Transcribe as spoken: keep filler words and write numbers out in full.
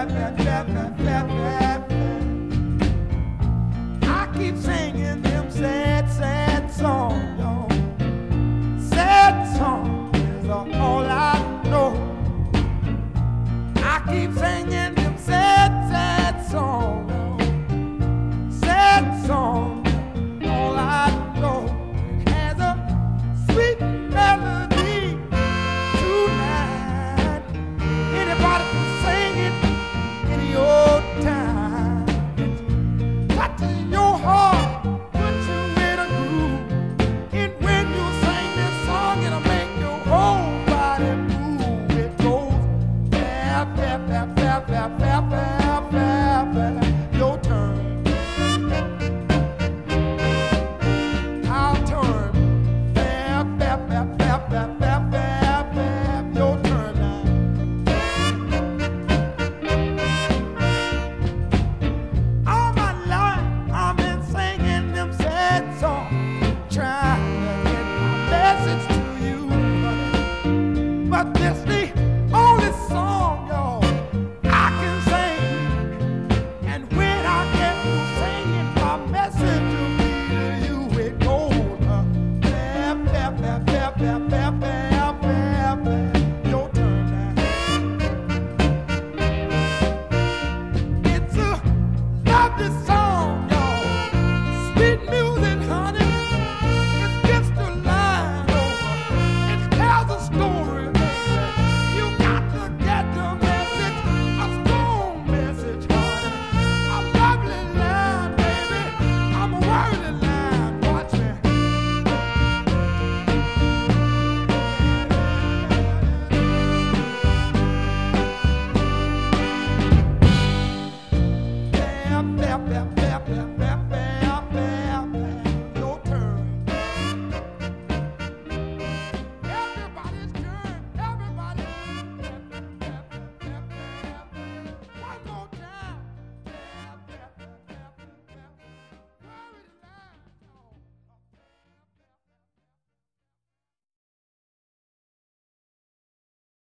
I keep singing them sad, sad songs, y'all. Sad songs are all I know. I keep singing them sad, sad songs, y'all. Sad songs, all I know. It has a sweet melody tonight. Anybody can sing it in your time. It's touching your heart, put you in a groove. And when you sing this song, it'll make your whole body move. It goes, tap, tap, tap.